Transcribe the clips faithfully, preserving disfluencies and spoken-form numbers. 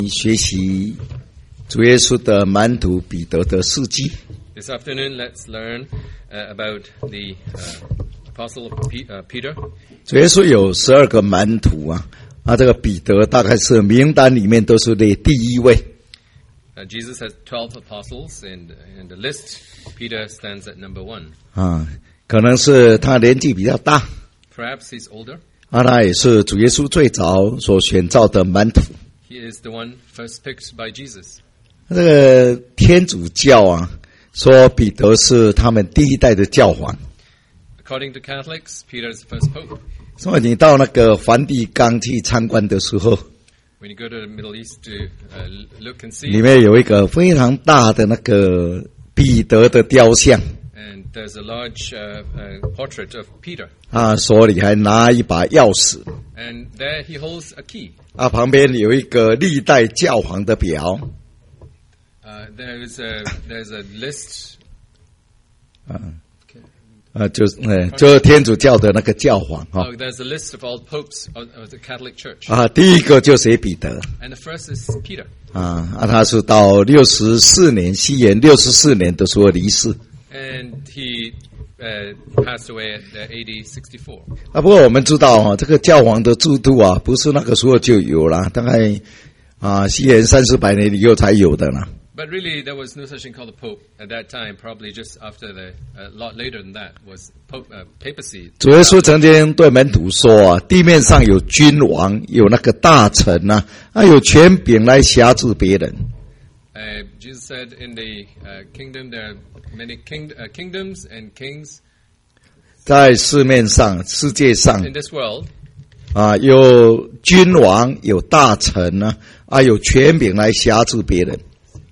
学习主耶稣的门徒彼得的事迹。 This afternoon, let's learn uh, about the uh, Apostle of P- uh, Peter. 主耶稣有十二个门徒啊，啊，这个彼得大概是名单里面都是列第一位。 Uh, Jesus has twelve apostles, and in the list, Peter stands at number one. 啊，可能是他年纪比较大， Perhaps he's older. 啊，他也是主耶稣最早所选召的门徒。 He is the one first picked by Jesus. 这个天主教啊，说彼得是他们第一代的教皇。 According to Catholics, Peter is the first pope. 所以你到那个梵蒂冈去参观的时候， When you go to the Middle East to uh, look and see, 里面有一个非常大的那个彼得的雕像。 and there's a large uh, uh, portrait of Peter. 啊，手里还拿一把钥匙， And there he holds a key. 啊，旁边有一个历代教皇的表， Uh, there's a there's a list. 啊，啊，就是呃，就是天主教的那个教皇哈， Oh, there's a list of all popes of, of the Catholic Church. 啊，第一个就写彼得， And the first is Peter. 啊，啊，他是到六十四年，西元六十四年的时候离世， And he uh, passed away at uh, A D sixty-four. 啊，不过我们知道哈，这个教皇的制度啊，不是那个时候就有了，大概啊，西元三四百年以后才有的啦。 But really, there was no such thing called a pope at that time. Probably just after the, a lot later than that, was pope, uh, papacy. 主耶稣曾经对门徒说啊，地面上有君王，有那个大臣啊，啊，有权柄来辖制别人。 Uh, Jesus said, in the uh, kingdom there are many king, uh, kingdoms and kings 在市面上、世界上 in this world. 啊，有君王，有大臣啊，啊，有权柄来辖制别人。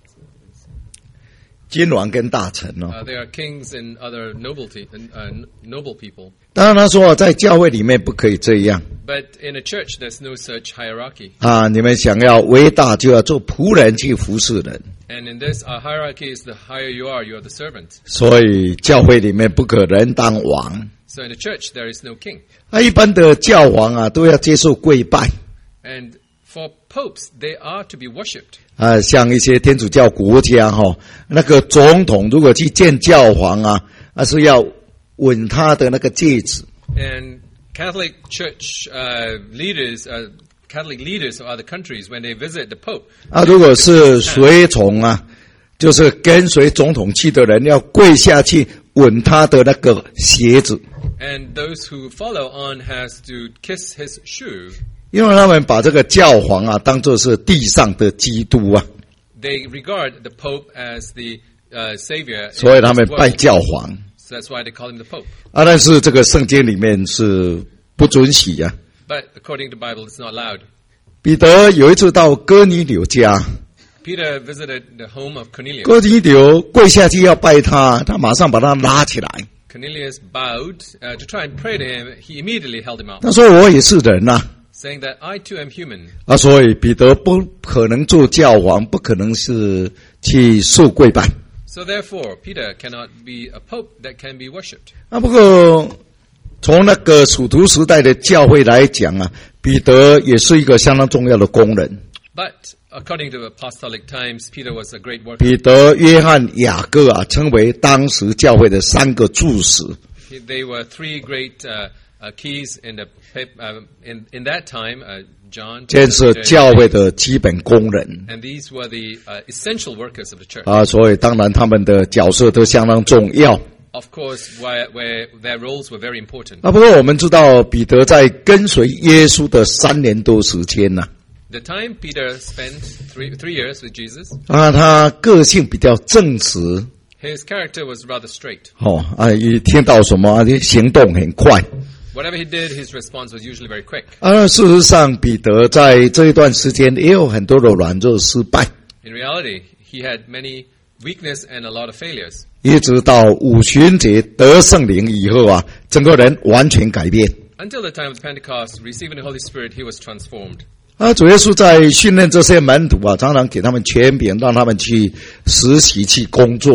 君王跟大臣哦， Uh, there are kings and other nobility, uh, noble people. 当然他说在教会里面不可以这样 But in a church, there's no such hierarchy. 啊！你们想要为大，就要做仆人去服侍人。 And in this, our hierarchy is the higher you are, you are the servant. 所以教会里面不可能当王。 So in a church, there is no king. 啊，一般的教皇啊，都要接受跪拜。 And for popes, they are to be worshipped. 啊，像一些天主教国家哈、哦，那个总统如果去见教皇啊，啊是要吻他的那个戒指。 And Catholic Church uh, leaders, uh, Catholic leaders of other countries, when they visit the Pope, 啊，如果是随从啊，就是跟随总统去的人，要跪下去吻他的那个鞋子， and those who follow on has to kiss his shoe. 因为他们把这个教皇啊当作是地上的基督啊， They regard the Pope as the uh, savior. 所以 in 他 this 们拜 world. 教皇 So that's why they call him the Pope. 啊。但是这个圣经里面是不准许啊。 But according to the Bible, it's not allowed. 彼得有一次到哥尼流家， Peter visited the home of Cornelius. 哥尼流跪下去要拜他，他马上把他拉起来。 Cornelius bowed uh, to try and pray to him. He immediately held him up, 他说：“我也是人呐、啊。” saying that I too am human. 啊，所以彼得不可能做教皇，不可能是去受跪拜。 So therefore, Peter cannot be a pope that can be worshipped. 啊，不过从那个使徒时代的教会来讲啊，彼得也是一个相当重要的工人。 But according to apostolic times, Peter was a great worker. 彼得、约翰、雅各啊，称为当时教会的三个柱石。 He- They were three great uh, uh, keys in the pap- uh, in in that time. Uh, John, 建设 Peter, 教会的基本工人 and these were the uh, essential workers of the church. 啊，所以当然他们的角色都相当重要。 Of course, where, where their roles were very important. 啊，不过我们知道彼得在跟随耶稣的三年多时间呢、 The time Peter spent three three years with Jesus, 啊，他个性比较正直。 his character was rather straight. 哦啊，一听到什么，就行动很快。 Whatever he did, his response was usually very quick. 啊，事实上，彼得在这一段时间也有很多的软弱失败， In reality, he had many weakness and a lot of failures. 一直到五旬节得圣灵以后啊，整个人完全改变。 Until the time of Pentecost, receiving the Holy Spirit, he was transformed. 啊，主耶稣在训练这些门徒啊，常常给他们权柄，让他们去实习、去工作。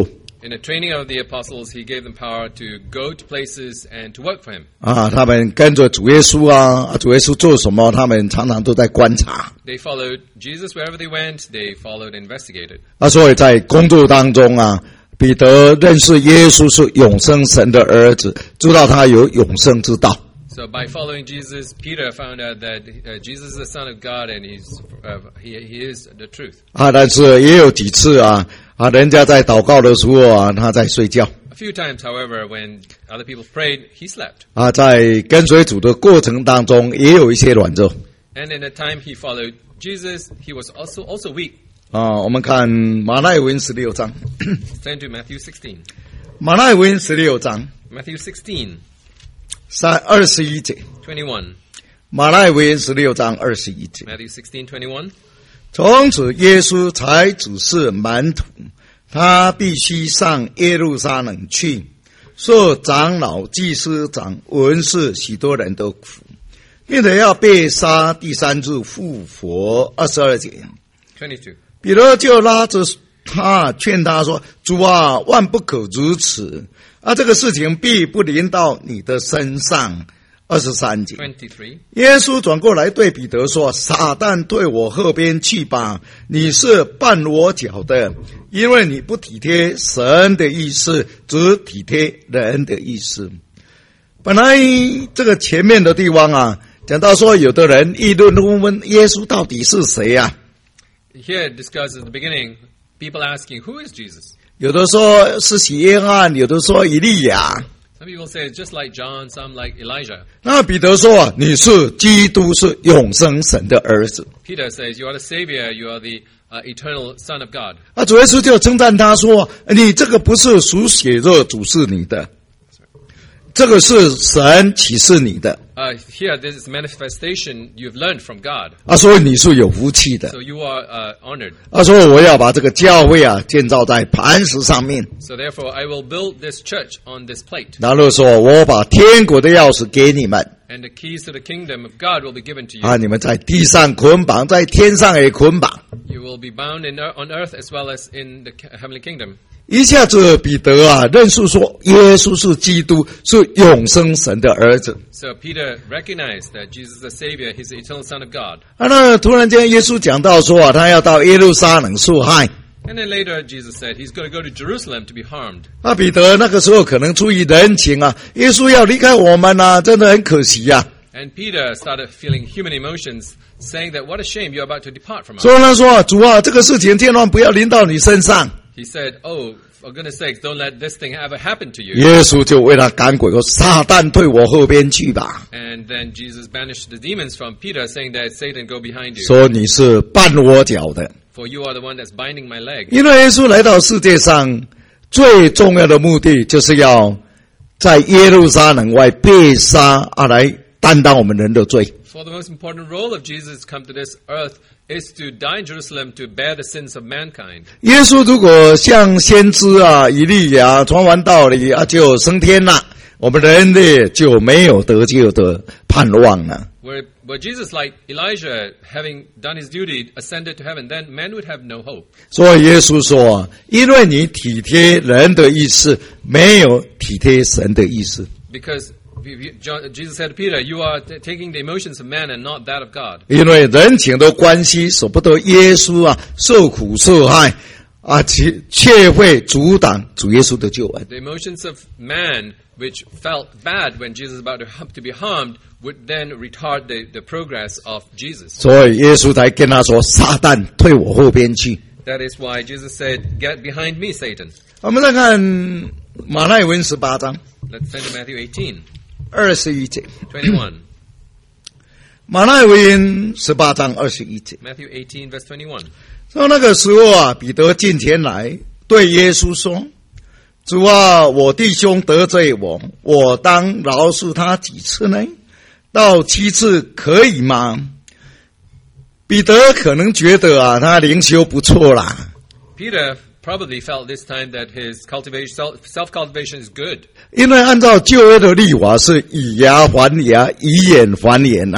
In the training of the apostles, he gave them power to go to places and to work for him. 啊，他们跟着主耶稣啊，啊主耶稣做什么，他们常常都在观察。 They followed Jesus wherever they went. They followed and investigated. 啊，所以在工作当中啊，彼得认识耶稣是永生神的儿子，知道他有永生之道。 So by following Jesus, Peter found out that uh, Jesus is the Son of God and he's, uh, he, he is the truth. 啊，但是也有几次啊，啊，人家在祷告的时候啊，他在睡觉。 A few times, however, when other people prayed, he slept. 啊，在跟随主的过程当中，也有一些软弱。 And in the time he followed Jesus, he was also also weak. 啊，我们看马太福音十六章， Turn to Matthew sixteen. 马太福音十六章 Matthew sixteen, 三二十一节， twenty-one. 马太福音十六章二十一节。 Matthew sixteen, twenty-one. 从此，耶稣才指示门徒，他必须上耶路撒冷去，受长老、祭司长、文士许多人的苦，并且要被杀，第三日复活。二十二节， twenty-two. 彼得就拉着他劝他说：“主啊，万不可如此！啊，这个事情必不临到你的身上。”二十三节， twenty-three. 耶稣转过来对彼得说：“撒旦退我后边去吧，你是绊我脚的，因为你不体贴神的意思，只体贴人的意思。”本来这个前面的地方啊，讲到说有的人议论问耶稣到底是谁啊？ Here it discusses at the beginning, people asking, who is Jesus? 有的说是洗约翰，有的说以利亚。 Some people say it's just like John, some like Elijah. 那彼得说啊，你是基督，是永生神的儿子。 Peter says, you are the Savior, you are the uh, eternal Son of God. 啊，主耶稣就称赞他说：“你这个不是属血肉主是你的，这个是神启示你的。 Uh, here, this is manifestation you've learned from God. 啊，所以你是有福气的。 So you are uh, honored. 啊，所以我要把这个教会啊建造在磐石上面。 So therefore, I will build this church on this plate. 然后说，我把天国的钥匙给你们。 And the keys to the kingdom of God will be given to you. 啊，你们在地上捆绑，在天上也捆绑。 You will be bound in, on earth as well as in the heavenly kingdom. 一下子彼得啊认识说，耶稣是基督，是永生神的儿子。 So Peter recognized that Jesus is the Savior, He's the eternal Son of God. 啊，那突然间耶稣讲到说啊，他要到耶路撒冷受害。 And then later Jesus said He's going to go to Jerusalem to be harmed. 那彼得那个时候可能出于人情啊，耶稣要离开我们啊，真的很可惜呀、啊。 And Peter started feeling human emotions, saying that what a shame you're about to depart from us. 所以他说：“主啊，这个事情千万不要临到你身上。” He said, oh, for goodness sakes, don't let this thing ever happen to you. 耶稣就为他赶鬼说：“撒旦退我后边去吧。” And then Jesus banished the demons from Peter, saying that Satan go behind you. 说你是绊我脚的， For you are the one that's binding my leg. 因为耶稣来到世界上最重要的目的，就是要在耶路撒冷外被杀啊，来担当我们人的罪。 For the most important role of Jesus come to this earth is to die in Jerusalem to bear the sins of mankind. 耶稣如果像先知啊以利亚传完道理啊就升天了，我们人类就没有得救的盼望了。 Were, were Jesus like Elijah, having done his duty, ascended to heaven, then man would have no hope. 所以耶稣说，因为你体贴人的意思，没有体贴神的意思。 Because John, Jesus said to Peter, you are t- taking the emotions of man and not that of God. 因为人情的关系，舍不得耶稣啊受苦受害啊，却却会阻挡主耶稣的救恩。 The emotions of man, which felt bad when Jesus was about to, to be harmed, would then retard the, the progress of Jesus. 所以耶稣才跟他说：“撒旦，退我后边去。” That is why Jesus said, get behind me, Satan. 我们再看马太福音十八章 Let's turn to Matthew eighteen, 二十一节。 twenty-one. 马太福音十八章二十一节。 Matthew eighteen, verse twenty-one. 到那个时候啊，彼得进前来对耶稣说：“主啊，我弟兄得罪我，我当饶恕他几次呢？到七次可以吗？”彼得可能觉得啊，他灵修不错啦。 Peter probably felt this time that his cultivation, self, self-cultivation is good. 因为按照旧约的律法是以牙还牙，以眼还眼啊。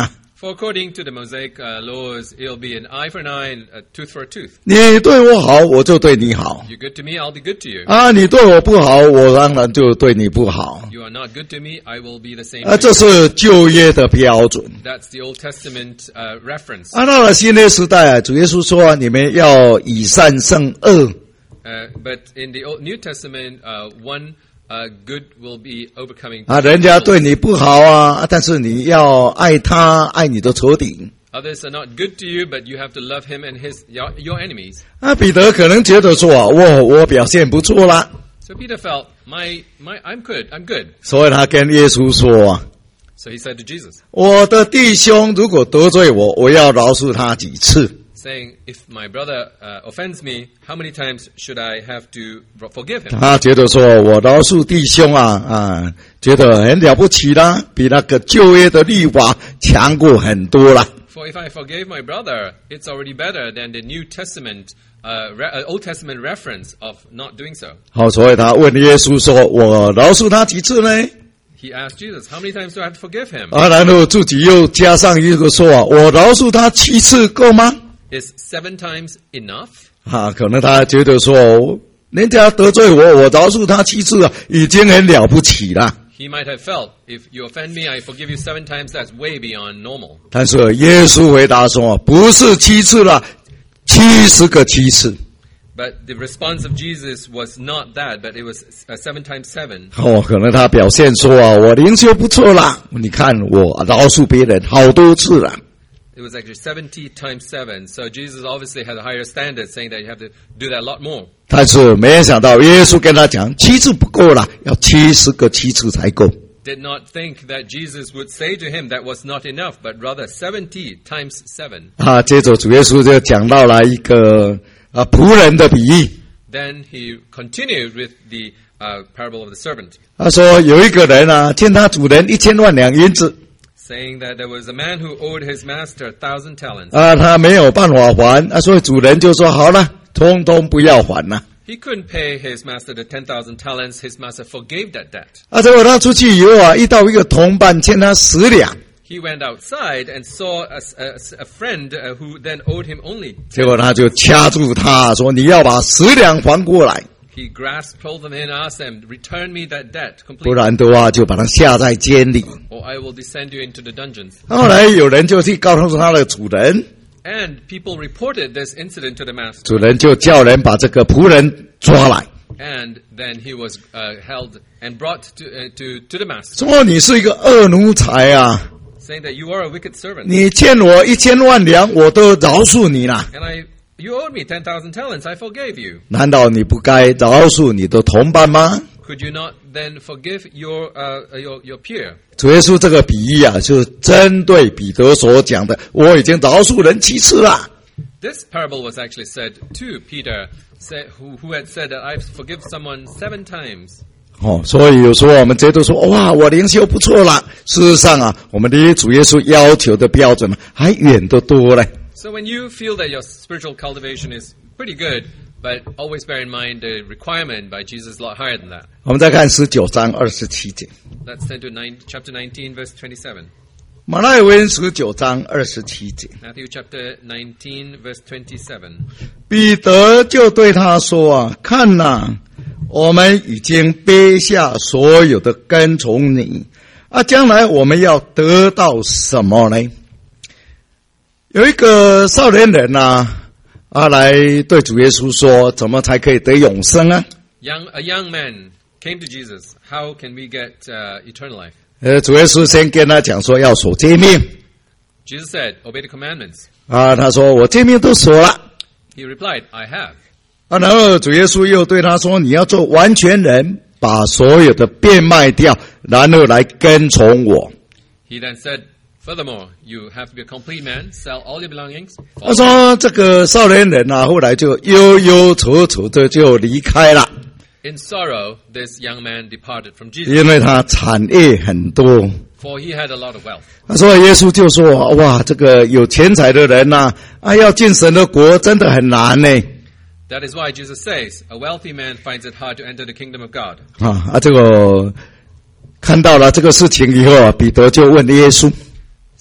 For according to the Mosaic uh, laws, it'll be an eye for an eye and a tooth for a tooth. 你对我好，我就对你好。 You're good to me, I'll be good to you. 啊，你对我不好，我当然就对你不好。 You are not good to me, I will be the same. 啊， to 这 you. 是旧约的标准。 That's the Old Testament uh, reference. 啊，到了新约时代啊，主耶稣说、啊、你们要以善胜恶。 Uh, but in the Old, New Testament, uh, one uh, good will be overcoming. 啊，人家对你不好啊，但是你要爱他，爱你的仇敌。 Others are not good to you, but you have to love him and his your, your enemies. 啊，彼得可能觉得说啊，我我表现不错啦， So Peter felt, my, my, I'm good, I'm good. 所以他跟耶稣说啊， So he said to Jesus, 我的弟兄如果得罪我，我要饶恕他几次？ saying, if my brother uh, offends me, how many times should I have to forgive him? 他觉得说我饶恕弟兄啊啊，觉得很了不起啦，比那个旧约的律法强过很多啦。 For if I forgave my brother, it's already better than the New Testament, uh, re- uh, Old Testament reference of not doing so. 好，所以他问耶稣说：“我饶恕他几次呢 He asked Jesus, how many times do I have to forgive him?？” 啊，然后自己又加上一个说：“啊，我饶恕他七次够吗 Is seven times enough?？” 啊，可能他觉得说，人家得罪我，我饶恕他七次啊，已经很了不起了。 He might have felt, if you offend me, I forgive you seven times, that's way beyond normal. 但是耶稣回答说：“不是七次了，七十个七次。” But the response of Jesus was not that, but it was uh, seven times seven. 哦，可能他表现说啊，我灵修不错啦，你看我饶恕别人好多次了。 It was actually seventy times seven. So Jesus obviously had a higher standard, saying that you have to do that a lot more. 但是没想到耶稣跟他讲，七次不够啦，要七十个七次才够。 Did not think that Jesus would say to him that was not enough, but rather seventy times seven. 啊，接着主耶稣就讲到了一个啊仆人的比喻。 Then he continued with the uh, parable of the servant, 他说有一个人啊，欠他主人一千万两银子， saying that there was a man who owed his master a thousand talents. 啊，他没有办法还，啊，所以主人就说好了，通通不要还了。 He couldn't pay his master the ten thousand talents. His master forgave that debt. 啊，结果他出去以后啊，遇到一个同伴欠他十两， He went outside and saw a, a, a friend uh, who then owed him only. 结果他就掐住他说：“你要把十两还过来， He grasped hold of him and asked him, return me that debt 不 completely, 然的话就把他下在监里。” or I will descend you into the dungeons. 后来有人就去告诉他的主人， And people reported this incident to the master. 主人就叫人把这个仆人抓来， And then he was uh, held and brought to, uh, to, to the master, 说你是一个恶奴才啊， saying that you are a wicked servant. 你欠我一千万两，我都饶恕你了， And I, you owed me ten thousand talents, I forgave you. 难道你不该饶恕你的同伴吗？ Could you not then forgive your, uh, your, your peer? 主耶稣这个比喻啊，就是针对彼得所讲的，我已经饶恕人七次了。 This parable was actually said to Peter, say, who, who had said that I've forgiven someone seven times. 哦，所以有时候我们觉得说，哇，我灵修不错啦。事实上啊，我们离主耶稣要求的标准还远得多嘞。 So when you feel that your spiritual cultivation is pretty good, but always bear in mind the requirement by Jesus is a lot higher than that. 我们再看十九章二十七节， Let's turn to nine, chapter nineteen, verse twenty-seven. 马太福音十九章二十七节， Matthew chapter nineteen, verse twenty-seven. 彼得就对他说啊，看哪，我们已经背下所有的跟从你啊，将来我们要得到什么呢？有一个少年人呐、啊，啊，来对主耶稣说，怎么才可以得永生啊？ Young, a young man came to Jesus. How can we get uh, eternal life? 呃，主耶稣先跟他讲说要守诫命 Jesus said, obey the commandments. 啊，他说我诫命都守了 He replied, I have. 啊，然后主耶稣又对他说，你要做完全人，把所有的变卖掉，然后来跟从我。 He then said, furthermore, you have to be a complete man, sell all your belongings. 他说这个少年人啊，后来就忧忧愁愁的就离开了， In sorrow, this young man departed from Jesus, 因为他产业很多。 for he had a lot of wealth. 他说耶稣就说，哇，这个有钱财的人呐、啊，啊，要进神的国真的很难呢。 That is why Jesus says, a wealthy man finds it hard to enter the kingdom of God. 啊啊，这个看到了这个事情以后啊，彼得就问耶稣，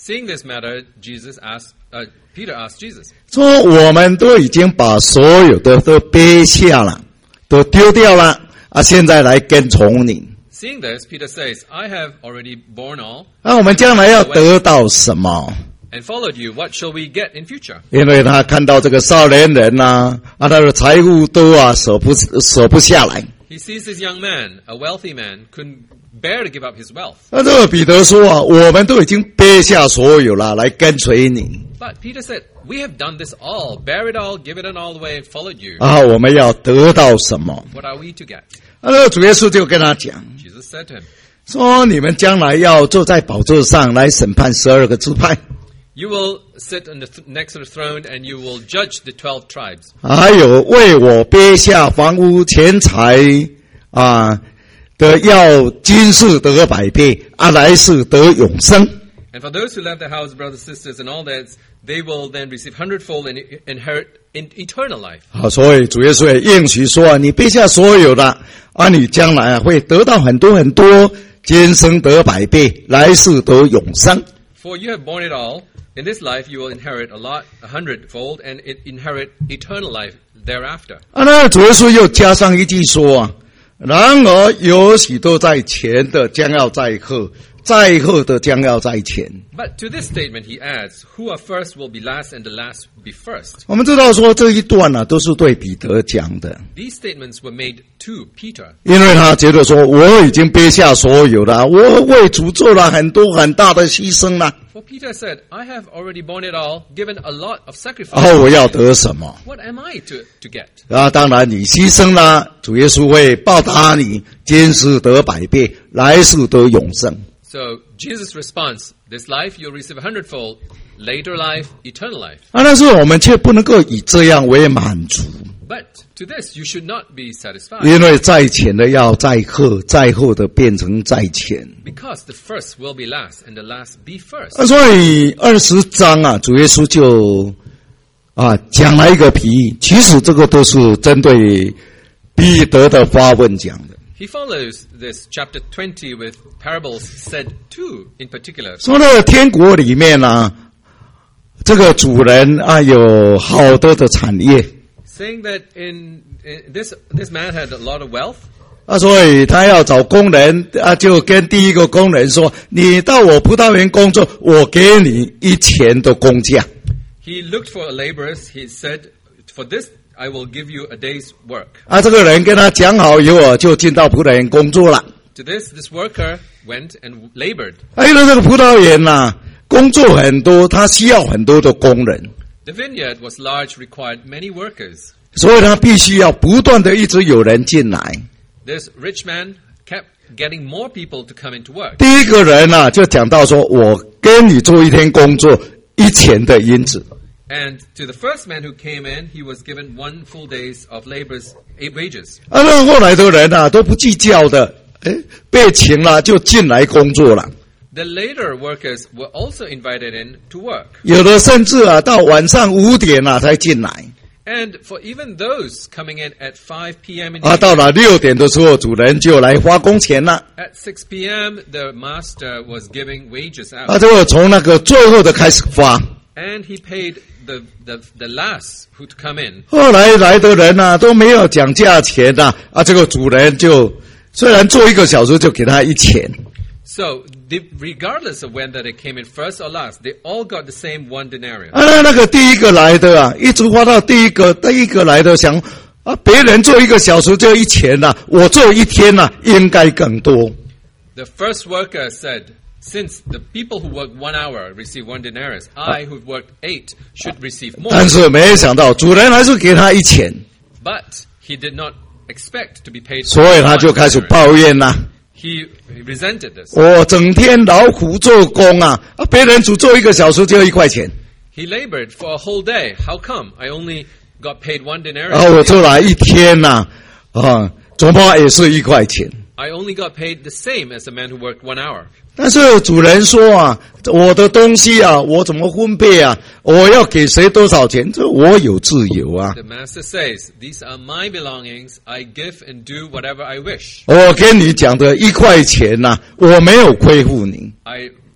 Seeing this matter, Jesus asked, uh, Peter asked Jesus, 说我们都已经把所有的都背下了，都丢掉了啊，现在来跟从你。 Seeing this, Peter says, I have already borne all 那我们将来要得到什么？ and followed you. What shall we get in future? 因为他看到这个少年人呐、啊，啊，他的财物都啊舍不舍不下来。 He sees this young man, a wealthy man, couldn't bear to give up his wealth. 那这个彼得说啊，我们都已经背下所有了，来跟随你 But Peter said, we have done this all, bear it all, give it all the way, and followed you. 啊，我们要得到什么？ What are we to get? 那这个主耶稣就跟他讲 Jesus said to him, 说，你们将来要坐在宝座上来审判十二个支派。 you will sit on the th- next to the throne and you will judge the twelve tribes. 还有为我背下房屋钱财啊的，要今世得百倍，啊来世得永生。 And for those who left their house, brothers, sisters, and all that, they will then receive hundredfold and i- inherit in eternal life. 好，所以主耶稣也应许说啊，你背下所有的，啊，你将来啊会得到很多很多，今生得百倍，来世得永生。 For you have borne it all. In this life you will inherit a lot, a hundredfold, and it inherit eternal life thereafter. 啊，那主耶稣又加上一句说啊，然而有许多在前的，将要在后；在后的，将要在前。 But to this statement he adds, who are first will be last, and the last be first. 我们知道说这一段呢、啊，都是对彼得讲的， These statements were made to Peter, 因为他觉得说我已经背下所有了，我为主做了很多很大的牺牲了， for Peter said, I have already borne it all, given a lot of 然 sacrifice. 后我要得什么？ What am I to, to get? 啊，当然你牺牲了，主耶稣会报答你，今世得百倍，来世得永生。 So Jesus' response, this life you'll receive a hundredfold, later life, eternal life. 啊，但是我们却不能够以这样为满足。 But to this you should not be satisfied, 因为在前的要在后，在后的变成在前。 because the first will be last, and the last be first. 啊，所以二十章啊，主耶稣就啊讲了一个比喻，其实这个都是针对彼得的发问讲的。 He follows this chapter twenty with parables said to, in particular. 说到天国里面啊，这个主人啊有好多的产业。 Saying that in, in this this man had a lot of wealth, 啊，所以他要找工人啊，就跟第一个工人说：“你到我葡萄园工作，我给你一钱的工价。 he looked for laborers. He said, for this I will give you a day's work. ” 啊，这个人跟他讲好以后，就进到葡萄园工作了。 To this, this worker went and labored. 啊，因为这个葡萄园呐、啊，工作很多，他需要很多的工人， The vineyard was large, required many workers. 所以他必须要不断的一直有人进来。 This rich man kept getting more people to come into work. 第一个人啊，就讲到说：“我跟你做一天工作，一钱的银子。” And to the first man who came in, he was given one full day's of labor's wages. 啊，那后来的人啊，都不计较的，哎，被请了就进来工作了。 The later workers were also invited in to work. 有的甚至啊，到晚上五点啊才进来。 And for even those coming in at five p.m. in the 啊， evening, 到了六点的时候，主人就来发工钱了。 at six p.m., the master was giving wages 啊， out. 这个从那个最后的开始发。 And he paid the, the, the last who to come in. 后来来的人啊，都没有讲价钱的啊，这个主人就虽然做一个小时就给他一钱。 So, the, regardless of whether they came in first or last, they all got the same one denarius. 啊，那那个第一个来的啊，一直发到第一个，第一个来的想啊，别人做一个小时就一钱呐、啊，我做一天呐、啊，应该更多。 The first worker said, since the people who worked one hour receive one denarius, I who worked eight should receive more. 但是没想到主人还是给他一钱， But he did not expect to be paid. 所以他就开始 one denarius. 抱怨啦、 He resented this. 我整天劳苦做工啊，啊，别人只做一个小时就一块钱， He labored for a whole day. How come I only got paid one 然后我 denarius? 做了一天呐、啊，啊，总怕也是一块钱。 I only got paid the same as the man who worked one hour. 但是主人说啊，我的东西啊，我怎么分配啊？我要给谁多少钱？这我有自由啊！ The master says, these are my belongings. I give and do whatever I wish. 我跟你讲的一块钱呐、啊，我没有亏负你。 I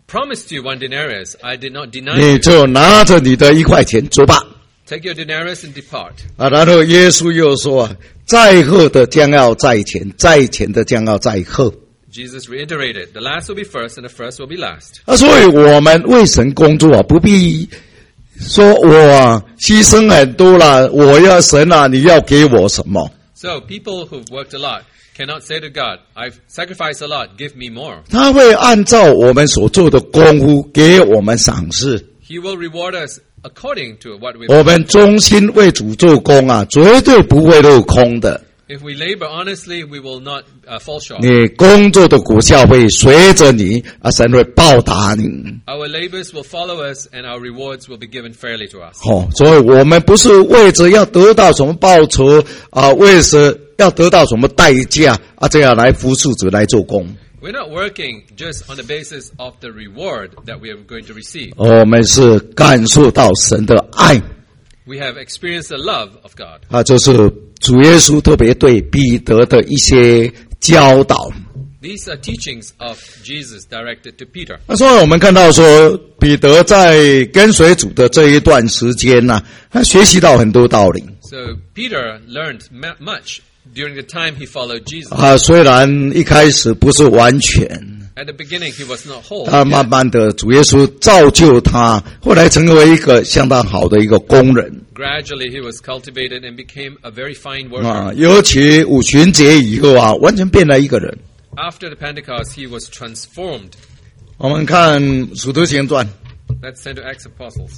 promised you one denarius. I did not deny 你 you. 就拿着你的一块钱走吧。 Take your denarius and depart. 啊，然后耶稣又说啊，在后的将要在前，在前的将要在后。 Jesus reiterated, the last will be first and the first will be last. 啊，所以我们为神工作啊，不必说我啊牺牲很多了，我要神啊，你要给我什么？ So people who've worked a lot cannot say to God, I've sacrificed a lot, give me more. 他会按照我们所做的功夫给我们赏赐。 He will reward us according to what we've 我 done. 们忠心为主做工啊，绝对不会落空的。 If we labor honestly, we will not uh, fall short. 你工作的果效会随着你啊，神会报答你。 Our labors will follow us and our rewards will be given fairly to us. 哦，所以我们不是为着要得到什么报酬啊，为着要得到什么代价啊，这样来服侍主来做工。 We're not working just on the basis of the reward that we are going to receive. 我们是感受到神的爱 We have experienced the love of God. 啊，就是主耶稣特别对彼得的一些教导。 These are teachings of Jesus directed to Peter. 那所以我们看到说，彼得在跟随主的这一段时间呢、啊，他学习到很多道理 So Peter learned ma- much during the time he followed Jesus. 啊。虽然一开始不是完全， At the beginning, he was not whole. 他慢慢的主耶稣造就他，后来成为一个相当好的一个工人 Gradually, he was cultivated and became a very fine 啊。 worker. 尤其五旬节以后啊，完全变了一个人。 After the Pentecost, he was transformed. 我们看《使徒行传》， Let's turn to Acts of Apostles.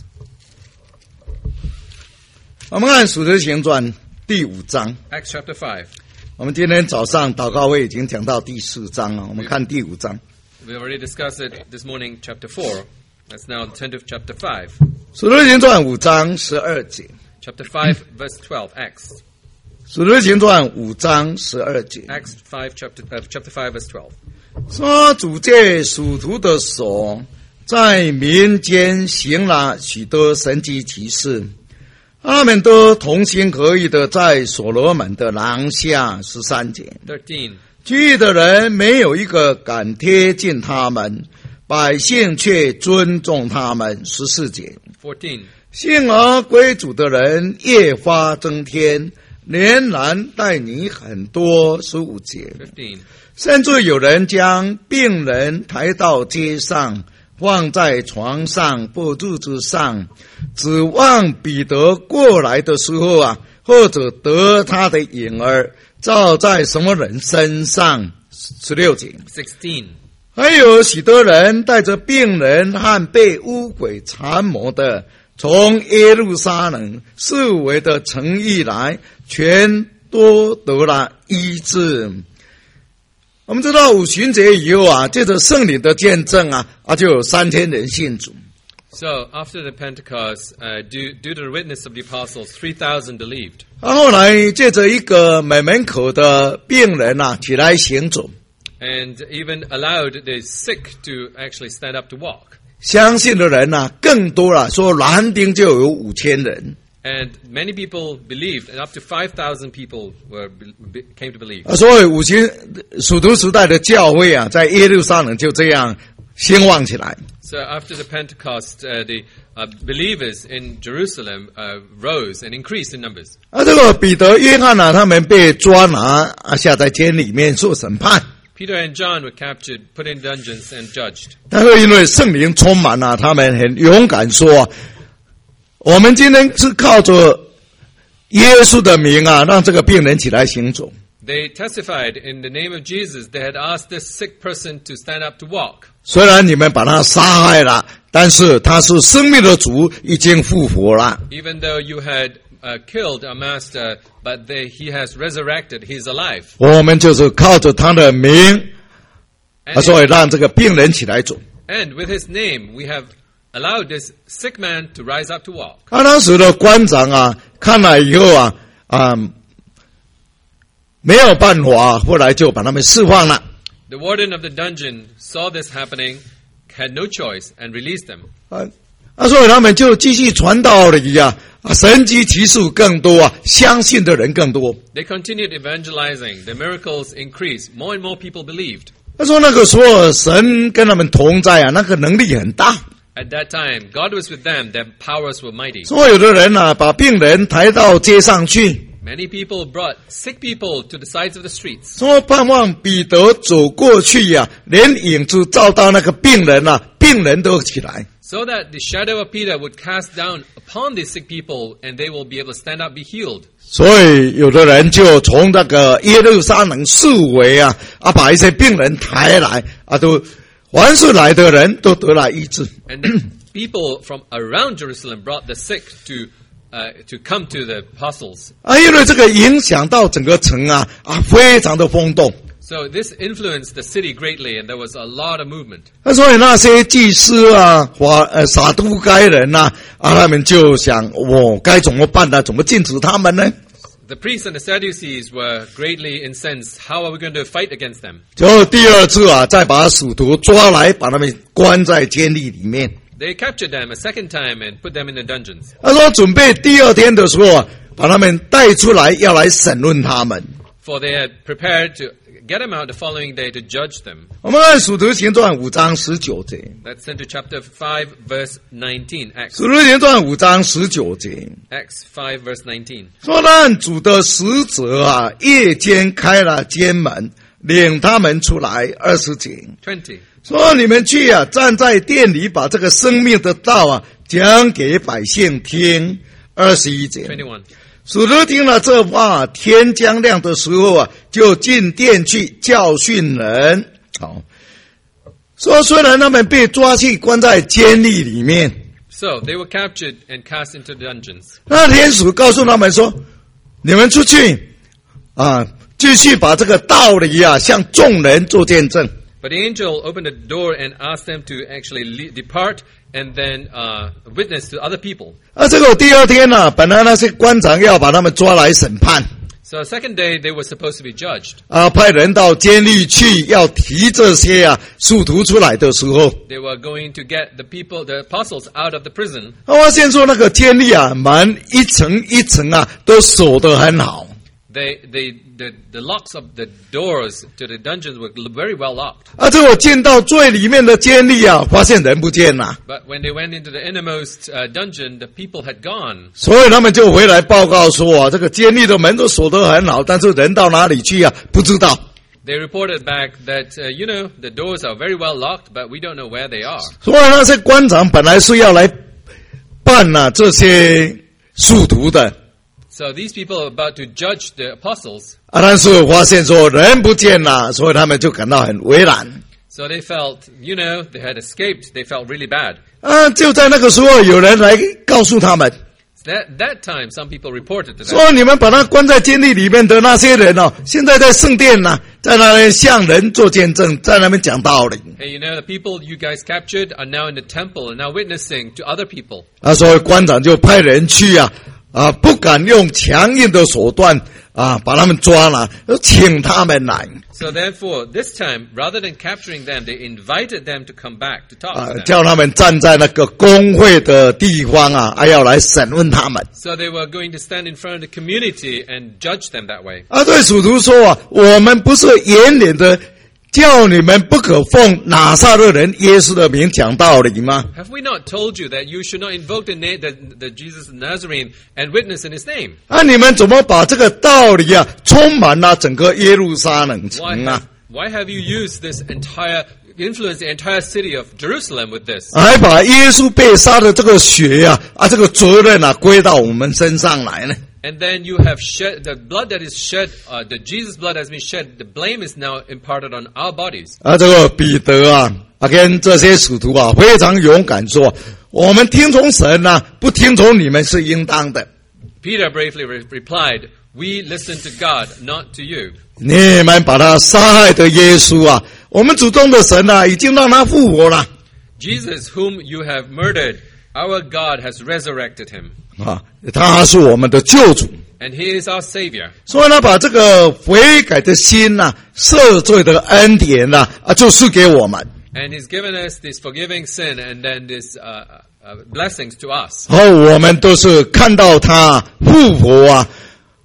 我们看《使徒行传》第五章。 Acts chapter five. 我们今天早上祷告会已经讲到第四章了，我们看第五章。 We already discussed it this morning, chapter four. Let's now turn to chapter five. 使徒行传五章十二节， Chapter five, verse twelve. Acts. 使徒行传五章十二节 Acts five, chapter uh, chapter five, verse twelve. 说，主借属徒的手，在民间行了许多神迹奇事，他们都同心合意的在所罗门的廊下。十三节， Thirteen. 其余的人没有一个敢贴近他们，百姓却尊重他们。十四节， Fourteen. 信而归主的人越发增添，连然带你很多。十五节， Fifteen. 甚至有人将病人抬到街上，放在床上或柱子上，指望彼得过来的时候啊，或者得他的影儿照在什么人身上。十六节， Sixteen. 还有许多人带着病人和被污鬼缠磨的，从耶路撒冷四围的城邑来，全都得了医治。我们知道五旬节以后啊，借着圣灵的见证啊，啊就有三千人信主。 So after the Pentecost, uh, due, due to the witness of the apostles, three thousand believed. 啊，后来借着一个美门口的病人啊，起来行走， And even allowed the sick to actually stand up to walk. 相信的人啊更多了，说男丁就有五千人。 And many people believed, and up to five thousand people were be, came to believe. 啊，所以五旬属徒时代的教会啊，在耶路撒冷就这样兴旺起来。 So after the Pentecost, uh, the uh, believers in Jerusalem uh, rose and increased in numbers. 啊，这个彼得、约翰啊，他们被抓拿啊，下在监里面受审判。 Peter and John were captured, put in dungeons, and judged. 但是因为圣灵充满了、啊，他们很勇敢说、啊：“我们今天是靠着耶稣的名啊，让这个病人起来行走。” They testified in the name of Jesus. They had asked this sick person to stand up to walk. 虽然你们把他杀害了，但是他是生命的主，已经复活了。 Even though you had uh, killed our master, but they, he has resurrected. He's alive. 我们就是靠着他的名， And, 啊，所以让这个病人起来走。 and with his name, we have allowed this sick man to rise up to walk. 啊，当时的官长啊，看了以后啊，啊，没有办法，后来就把他们释放了。 The warden of the dungeon saw this happening, had no choice, and released them. 啊，啊，所以他们就继续传道理呀，啊，神迹奇事更多啊，相信的人更多。 They continued evangelizing. The miracles increased. More and more people believed. 他说那个时候神跟他们同在啊，那个能力很大。 At that time, God was with them, their powers were mighty. 所有的人啊，把病人抬到街上去， Many people brought sick people to the sides of the streets. 说盼望彼得走过去呀、啊，连影子照到那个病人啊，病人都起来。 So that the shadow of Peter would cast down upon these sick people and they will be able to stand up, be healed. 所以有的人就从那个耶路撒冷四围啊，啊把一些病人抬来啊，都凡是来的人都得了医治。 And the people from around Jerusalem brought the sick to uh, to come to the apostles. 啊，因为这个影响到整个城啊，啊非常的轰动。 So this influenced the city greatly, and there was a lot of movement. 那所以那些祭司啊、法呃撒都该人呐、啊，啊他们就想，我该怎么办呢？怎么禁止他们呢？ The priests and the Sadducees were greatly incensed. How are we going to fight against them? 就第二次啊，再把使徒抓来，把他们关在监狱里面。 They captured them a second time and put them in the dungeons. 他说，准备第二天的时候啊，把他们带出来，要来审问他们。 For they had prepared to get them out the following day to judge them. 我们看《使徒行传》五章十九节， Let's turn to chapter five, verse nineteen. 《 Acts, 使徒行传》五章十九节 Acts five, verse nineteen. 说，让主的使者啊，夜间开了监门，领他们出来。二十节 twenty. 说，你们去啊，站在殿里，把这个生命的道啊讲给百姓听。二十一节 twenty-one. 使徒听了这话，天将亮的时候啊，就进殿去教训人。好，说虽然他们被抓去关在监狱里面， So they were captured and cast into the dungeons. 那天使告诉他们说：“你们出去啊，继续把这个道理啊，向众人做见证。” But the angel opened the door and asked them to actually le- depart and then uh, witness to other people. 啊，这个第二天呢、啊，本来那些官长要把他们抓来审判， So the second day they were supposed to be judged. 啊，派人到监狱去要提这些啊使徒出来的时候， They were going to get the people, the apostles, out of the prison. 啊，发现说那个监狱啊，门一层一层啊都锁得很好。 They, they, the, the locks of the doors to the dungeons were very well locked. 啊，这我进到最里面的监狱啊，发现人不见了， But when they went into the innermost uh, dungeon, the people had gone. 所以他们就回来报告说啊，这个监狱的门都锁得很好，但是人到哪里去啊？不知道。 They reported back that, uh, you know, the doors are very well locked, but we don't know where they are. 所以那些官长本来是要来办啊这些属徒的。 So these people are about to judge the apostles. 啊，但是发现说人不见了，所以他们就感到很为难。 So they felt, you know, they had escaped. They felt really bad. 啊，就在那个时候，有人来告诉他们， That, that time, some people reported to them. 说你们把他关在监狱里面的那些人哦，现在在圣殿呢、啊，在那里向人做见证，在那边讲道理。 Hey, you know, the people you guys captured are now in the temple and now witnessing to other people. 啊，所以官长就派人去啊，啊，不敢用强硬的手段啊把他们抓了，请他们来。 So therefore, this time, rather than capturing them, they invited them to come back to talk 啊 to，them. 叫他们站在那个公会的地方啊，还要来审问他们。 So they were going to stand in front of the community and judge them that way. 啊，对属徒说啊，我们不是严脸的叫你们不可奉拿撒勒人耶稣的名讲道理吗？ Have we not told you that you should not invoke the name, the, the Jesus of Nazarene and witness in His name? 啊，你们怎么把这个道理啊充满了整个耶路撒冷 Why 城 have, 啊？ why have you used this entire, influenced the entire city of Jerusalem with this? 还把耶稣被杀的这个血啊啊这个责任啊归到我们身上来呢？ And then you have shed, the blood that is shed, uh, the Jesus blood has been shed, the blame is now imparted on our bodies. 啊，这个彼得啊，啊跟这些使徒啊非常勇敢说，我们听从神啊，不听从你们是应当的。 Peter bravely re- replied, we listen to God, not to you. 你们把他杀害的耶稣啊，我们主动的神啊，已经让他复活了。 Jesus, whom you have murdered, our God has resurrected him. 啊，他是我们的救主， And he is our Savior. 所以呢，把这个悔改的心呐、啊、赦罪的恩典呐 啊, 啊，就赐给我们。 And he's given us this forgiving sin and then this uh, uh, blessings to us. 然后我们都是看到他复活啊，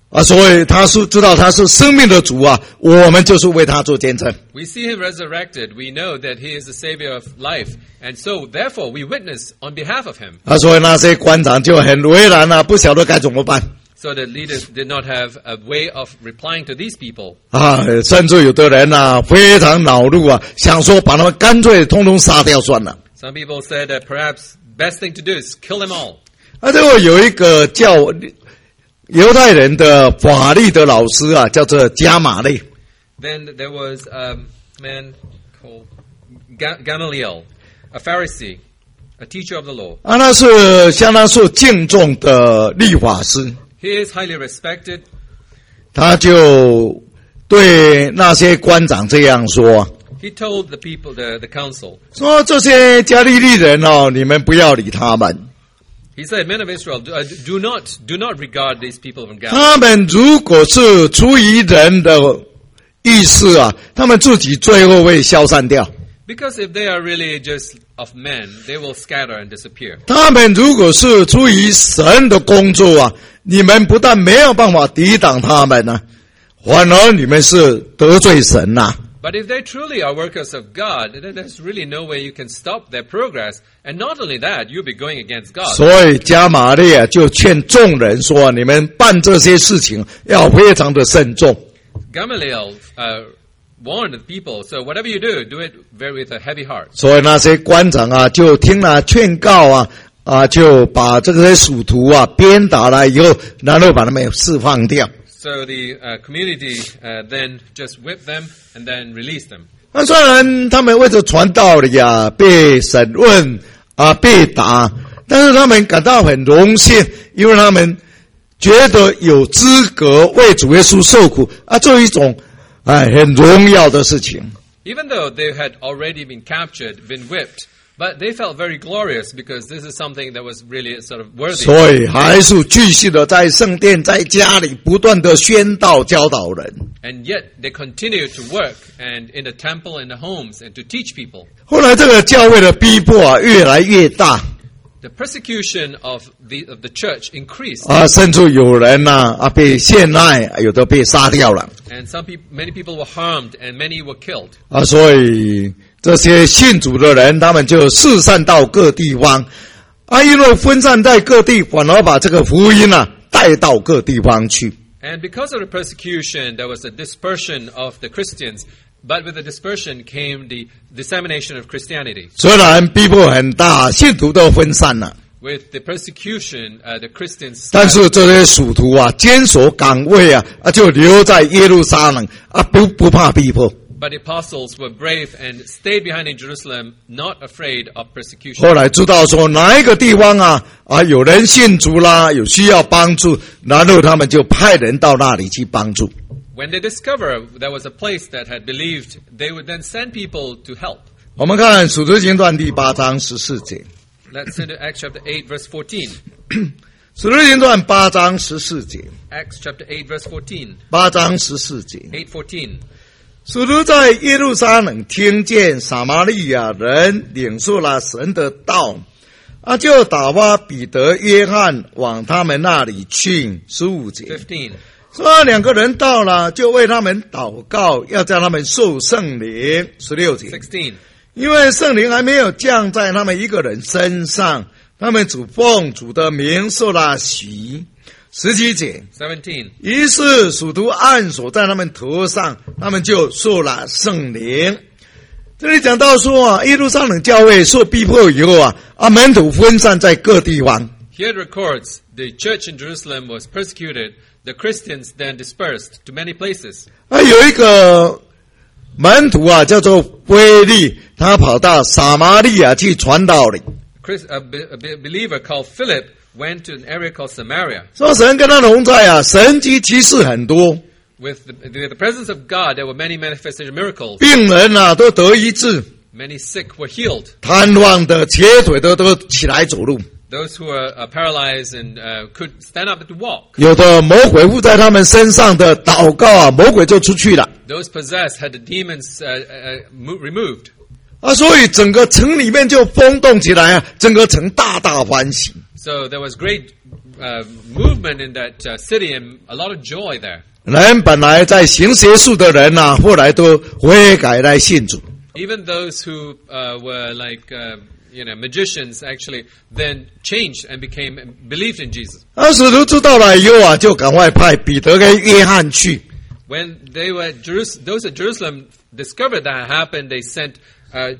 啊，所以他是知道他是生命的主啊，我们就是为他做见证。 We see him resurrected. We know that he is the savior of life. And so, therefore, we witness on behalf of him. 啊，所以那些官长就很为难啊，不晓得该怎么办。 So the leaders did not have a way of replying to these people. 啊，甚至有的人啊，非常恼怒啊，想说把他们干脆通通杀掉算了。 Some people said that perhaps best thing to do is kill them all. 啊，这个有一个叫犹太人的法律的老师啊，叫做加马利。 Then there was a man called Gamaliel, a Pharisee, a teacher of the law. 啊，那是相当受敬重的律法师。 He is highly respected. 他就对那些官长这样说。 He told the people, the, the council. 说这些加利利人哦，你们不要理他们。 He said, men of Israel, do, uh, do not, do not regard these people from Galilee. 他们如果是出于人的意思啊，他们自己最后会消散掉。 Because if they are really just of men, they will scatter and disappear. 他们如果是出于神的工作啊，你们不但没有办法抵挡他们呢、啊，反而你们是得罪神呐、啊。 But if they truly are workers of God, then there's really no way you can stop their progress. And not only that, you'll be going against God. 所以加马利啊，就劝众人说：你们办这些事情要非常的慎重。 Gamaliel uh, warned the people, so whatever you do, do it very with a heavy heart. 所以那些官长啊，就听了劝告啊，啊，就把这些属徒啊鞭打了以后，然后把他们释放掉。 So the uh, community uh, then just whipped them and then released them. 那虽然他们为着传道理啊被审问啊被打，但是他们感到很荣幸，因为他们觉得有资格为主耶稣受苦啊，这一种哎很荣耀的事情。 Even though they had already been captured, been whipped, but they felt very glorious because this is something that was really sort of worthy. 所以还是继续的在圣殿、在家里不断的宣道、教导人。 And yet they continued to work and in the temple, in the homes, and to teach people. 后来这个教会的逼迫啊越来越大。 The persecution of the of the church increased. 啊，甚至有人呐 啊, 啊被陷害，有的被杀掉了。 And some people, many people were harmed, and many were killed. 啊，所以这些信主的人，他们就四散到各地方。啊，因为分散在各地，反而把这个福音啊带到各地方去。 And because of the persecution, there was a dispersion of the Christians. But with the dispersion came the dissemination of Christianity. 虽然逼迫很大，信徒都分散了。 With the persecution, uh, the Christians. 但是这些属徒啊，坚守岗位啊，啊就留在耶路撒冷啊，不不怕逼迫。 But the apostles were brave and stayed behind in Jerusalem, not afraid of persecution. 后来知道说哪一个地方啊啊有人信主啦，有需要帮助，然后他们就派人到那里去帮助。 When they discover there was a place that had believed, they would then send people to help. 我们看《使徒行传》第八章十四节。 Let's turn to Acts chapter eight, verse fourteen. 使徒行传八章十四节。 Acts chapter eight, verse fourteen. 八章十四节。 eight fourteen. 使徒在耶路撒冷听见撒玛利亚人领受了神的道，啊，就打发彼得、约翰往他们那里去。十五节。 fifteen. 说两个人到了，就为他们祷告，要叫他们受圣灵。十六节。 sixteen. 因为圣灵还没有降在他们一个人身上，他们主奉主的名受了洗。十七节。 seventeen. 于是属徒按手在他们头上，他们就受了圣灵。这里讲到说啊，耶路撒冷教会受逼迫以后啊，啊门徒分散在各地方。 Here it records the church in Jerusalem was persecuted. The Christians then dispersed to many places. 啊，有一个门徒啊，叫做腓力，他跑到撒玛利亚去传道理。 A believer called Philip went to an area called Samaria. 说神跟他同在啊，神迹奇事很多。 With the, with the presence of God, there were many manifested miracles. 病人啊都得医治。 Many sick were healed. 瘫痪的、瘸腿的都起来走路。 Those who were uh, paralyzed and uh, could stand up to walk. 有的魔鬼附在他们身上的祷告啊，魔鬼就出去了。 Those possessed had the demons uh, uh, removed. 啊，所以整个城里面就轰动起来啊，整个城大大欢喜。 So there was great uh, movement in that uh, city and a lot of joy there. 人本来在行邪术的人啊，后来都悔改来信主。 Even those who uh, were like uh, you know magicians actually then changed and became believed in Jesus. 啊，使徒知道了以后啊，就趕快派彼得跟約翰去。 When they were Jerus- those at Jerusalem discovered that happened, they sent uh,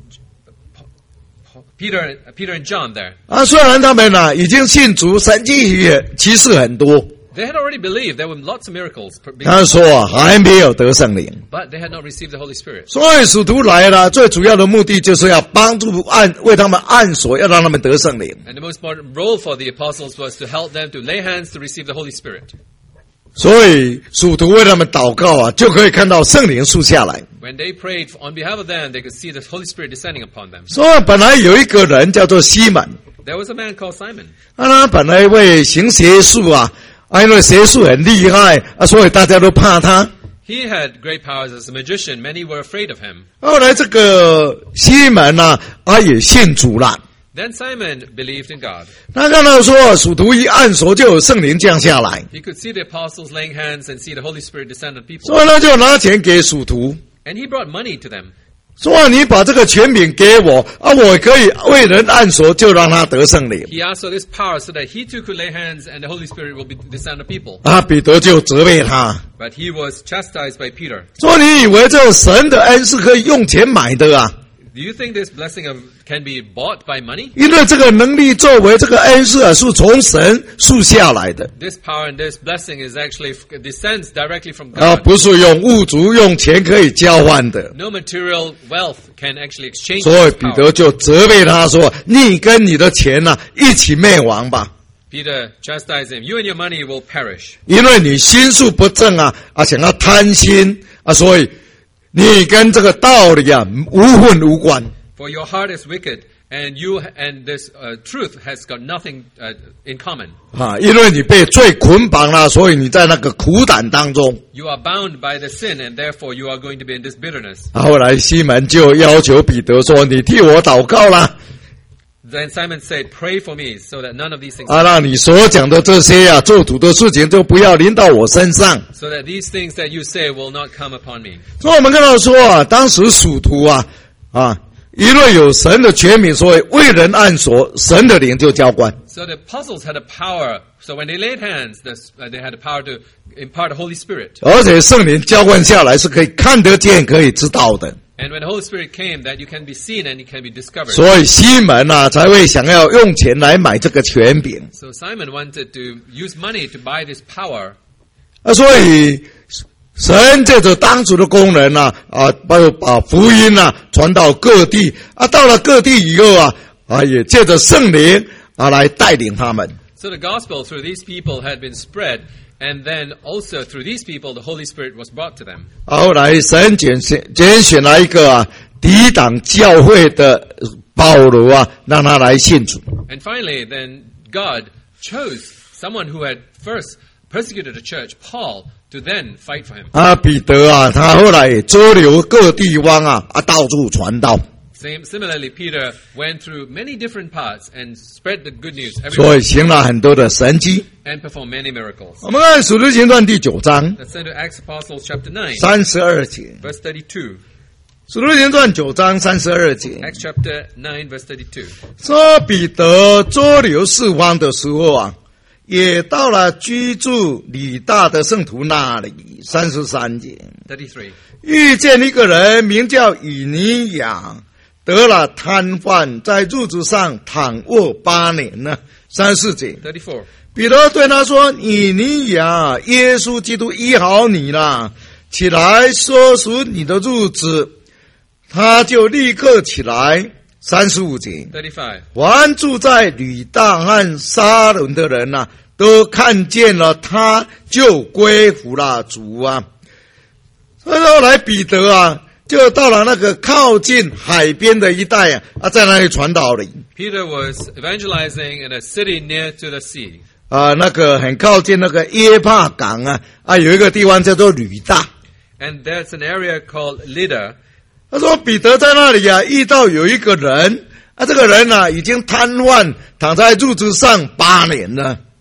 Peter, Peter and John there. 啊，虽然他们啊已经信主，神迹也奇事很多， They had already believed. There were lots of miracles, 他说啊还没有得圣灵。 but they had not received the Holy Spirit. 所以使徒来了，最主要的目的就是要帮助按为他们按手，要让他们得圣灵。 And the most important role for the apostles was to help them to lay hands to receive the Holy Spirit. 所以使徒为他们祷告啊，就可以看到圣灵树下来。 When they prayed on behalf of them, they could see the Holy Spirit descending upon them. 所以本来有一个人叫做西门， There was a man called Simon. 啊，他本来为行邪术啊，啊，因为邪术很厉害啊，所以大家都怕他。 He had great powers as a magician. Many were afraid of him. 后来这个西门啊，他也信主了。 Then Simon believed in God. 他看到说使徒一按手就有圣灵降下来， He could see the apostles laying hands and see the Holy Spirit descend on people. 所以他就拿钱给使徒， And he brought money to them. 说你把这个权柄给我啊，我可以为人按手，就让他得圣灵。 He asked for this power so that he too could lay hands and the Holy Spirit will be descend on people. 啊，彼得就责备他， But he was chastised by Peter. 说你以为这神的恩是可以用钱买的啊？ Do you think this blessing of can be bought by money? 因为这个能力作为这个恩赐啊，是从神树下来的 This power and this blessing is actually descends directly from 啊， God. 不是用物质、用钱可以交换的。 No material wealth can actually exchange 所以 this 彼 power. 得就责备他说：“你跟你的钱呐、啊、一起灭亡吧， Peter chastised him. You and your money will perish. 因为你心术不正啊啊，想要贪心啊，所以你跟这个道理啊无分无关。” For your heart is wicked, and you and this uh, truth has got nothing uh, in common. 啊，因为你被罪捆绑了，所以你在那个苦胆当中。 You are bound by the sin, and therefore you are going to be in this bitterness. 啊，后来西门就要求彼得说：“你替我祷告啦， Then Simon said, "Pray for me, so that none of these things, 啊，让你所讲的这些呀、啊，做主的事情就不要临到我身上。” so that these things that you say will not come upon me." 所以我们看到说啊，当时属徒啊啊。因为有神的权柄，所以为人按手，神的灵就浇灌。 So the apostles had a power. So when they laid hands, this, uh, they had a power to impart the Holy Spirit. 而且圣灵浇灌下来是可以看得见、可以知道的。 And when the Holy Spirit came, that you can be seen and it can be discovered. 所以西门啊才会想要用钱来买这个权柄。 So Simon wanted to use money to buy this power. 啊，所以神借着当时的工人呐啊，把把福音啊传到各地啊，到了各地以后啊啊，也借着圣灵啊来带领他们。 So the gospel through these people had been spread, and then also through these people, the Holy Spirit was brought to them. 啊，后来神拣选拣选了一个啊抵挡教会的保罗啊，让他来信主。 And finally, then God chose someone who had first persecuted the church, Paul, to then fight for him. 啊，彼得啊，他后来也周流各地方啊啊，到处传道。 Same, similarly, Peter went through many different parts and spread the good news 所 everywhere 以行了很多的神迹。 and performed many miracles. 我们看《使徒行传》第九章 Let's turn to Acts Apostles chapter nine, 三十二节， verse thirty-two. 《使徒行传》九章三十二节 Acts chapter nine, verse thirty-two. 说，彼得周流四方的时候啊，也到了居住李大的圣徒那里。三十三节， thirty-three. 遇见一个人名叫以尼亚，得了瘫痪，在褥子上躺卧八年呢。三十四节， thirty-four. 彼得对他说：“以尼亚，耶稣基督医好你了，起来收拾你的褥子。”他就立刻起来。三十五节， thirty-five. 凡住在吕大和沙伦的人呐、啊，都看见了他，就归服了主啊。所以后来彼得啊，就到了那个靠近海边的一带啊，啊，在那里传道了。 Peter was evangelizing in a city near to the sea. 啊，那个很靠近那个耶帕港啊，啊，有一个地方叫做吕大。 And there's an area called Lydda. 他说彼得在那里啊，遇到有一个人啊，这个人啊已经瘫痪，躺在褥子上八年了。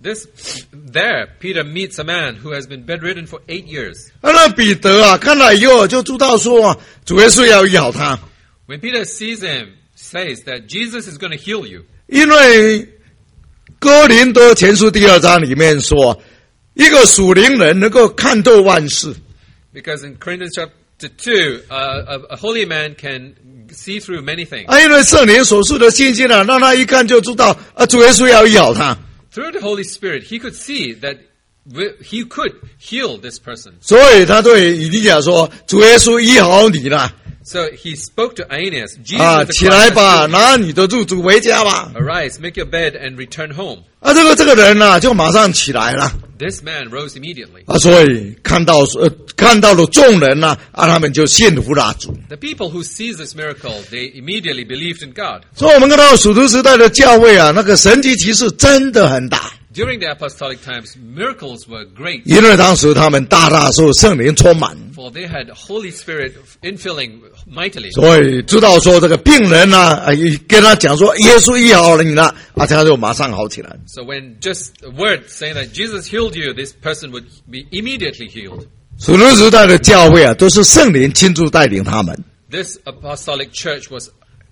This, there, Peter meets a man who has been bedridden for eight years. 啊，那彼得啊，看来以后就知道说啊，主耶稣要医好他， When Peter sees him, says that Jesus is going to heal you. 因为哥林多前书第二章里面说，一个属灵人能够看透万事。 Because in Corinthians chapter two, uh, a, a holy man can see through many things. 啊，因为圣灵所赐的信心啊，让他一看就知道啊，主耶稣要医好他。 Through the Holy Spirit, he could see that he could heal this person. 所以他对以利亚说：“主耶稣医好你了 So he spoke to Aeneas, Jesus 啊， the 起来 Christ 吧， has healed 拿你的入主回家吧。 you. Arise, make your bed and return home. ” 啊，这个这个人呢、啊，就马上起来了 This man rose immediately. 啊，所以看到呃看到了众人呢、啊，啊，他们就信服了主。 The people who sees this miracle, they immediately believed in God. 所以我们看到属徒时代的教会啊，那个神迹奇事真的很大， During the apostolic times, miracles were great, 因为当时他们大大受圣灵充满， for they had Holy Spirit infilling mightily. 所以知道说这个病人呢、啊，啊，跟他讲说耶稣医好了你了，啊，他就马上好起来。 So when just a word saying that Jesus healed you, this person would be immediately healed. 属徒时代的教会啊，都是圣灵亲自带领他们 This apostolic church was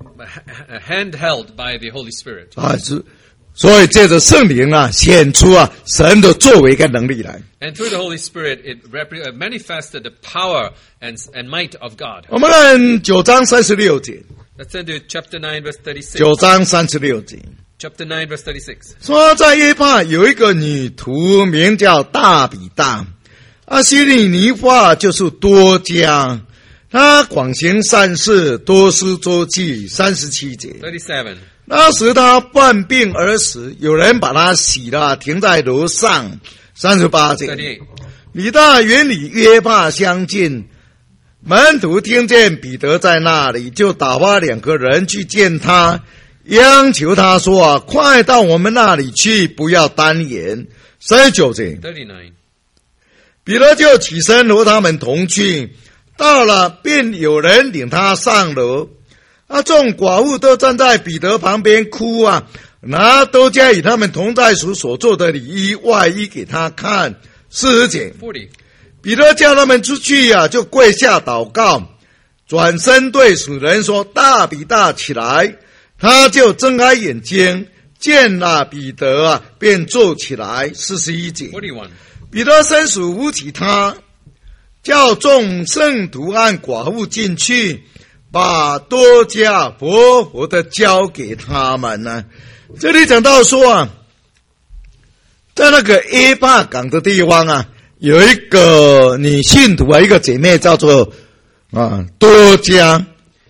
handheld by the Holy Spirit. 啊，是，所以借着圣灵啊，显出啊神的作为跟能力来。 And through the Holy Spirit, it repre- uh, manifested the power and, and might of God. 我们看九章三十六节， Let's turn to chapter nine, verse thirty-six. 九章三十六节 Chapter nine, verse thirty-six. 说，在约帕有一个女徒名叫大比大，阿西利尼法就是多加，她广行善事，多施周济。三十七节。 thirty-seven. 那时他患病而死，有人把他洗了，停在楼上。三十八节， thirty-eight. 李大原与约帕相近，门徒听见彼得在那里，就打发两个人去见他，央求他说：“啊，快到我们那里去，不要单言。”三十九节， thirty-nine. 彼得就起身和他们同去，到了便有人领他上楼。啊，众寡妇都站在彼得旁边哭啊，拿都加以他们同在时所做的礼衣外衣给他看。四十节， forty. 彼得叫他们出去啊，就跪下祷告，转身对死人说：“大比大起来！”他就睁开眼睛，见了彼得啊，便坐起来。四十一节， forty-one. 彼得伸手扶起他，叫众圣徒和寡妇进去，把多加活活的交给他们呢。这里讲到说啊，在那个耶帕港的地方啊，有一个女信徒啊，一个姐妹叫做啊多加。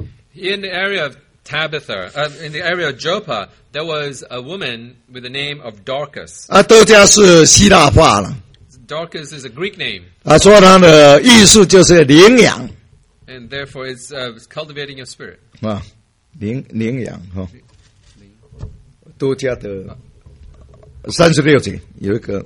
In the area of Tabitha, uh, in the area of Joppa, there was a woman with the name of Dorcas. 啊，多加是希腊话了 Dorcas is a Greek name, 啊，说它的意思就是领养 and therefore it's, uh, it's cultivating your spirit. 啊，领领养哈。多加的三十六节有一个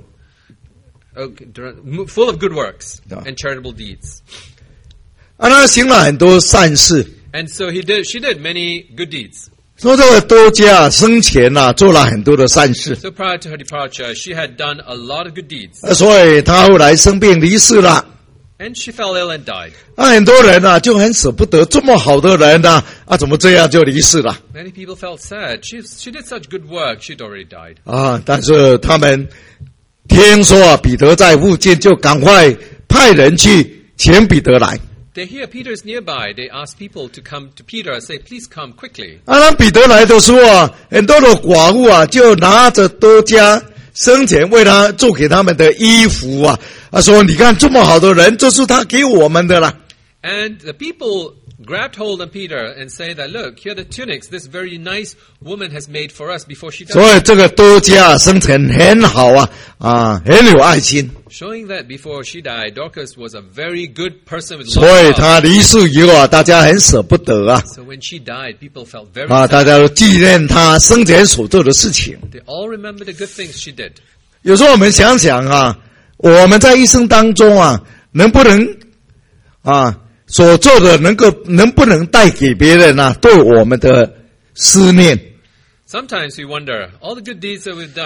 Okay, full of good works Yeah. and charitable deeds. 啊，他行了很多善事。 And so he did. She did many good deeds. 说这个多加生前啊做了很多的善事， So prior to her departure, she had done a lot of good deeds, 啊，所以他后来生病离世了。 and she fell ill and died. 啊，很多人啊就很舍不得，这么好的人啊，啊，怎么这样就离世了 Many people felt sad. She she did such good work. She'd already died. 啊？但是他们听说啊彼得在附近，就赶快派人去请彼得来。 They hear Peter's nearby. They ask people to come to Peter and say, "Please come quickly." 啊，当彼得来的时候啊，很多的寡妇啊就拿着多加生前为他做给他们的衣服啊，啊说你看这么好的人，这是他给我们的啦。 And the people grabbed hold of Peter and say that, "Look, here are the tunics this very nice woman has made for us before she died." 所以这个多加生前很好啊，啊，很有爱心。 Showing that before she died, Dorcas was a very good person with 所以 love. 他离世以后啊，大家很舍不得啊， So when she died, people felt very 啊，大 sad. 家都纪念他生前所做的事情。 They all remember the good things she did. 有时候我们想想啊，我们在一生当中啊，能不能啊所做的能够能不能带给别人啊对我们的思念？ Sometimes we wonder, all the good deeds that we've done,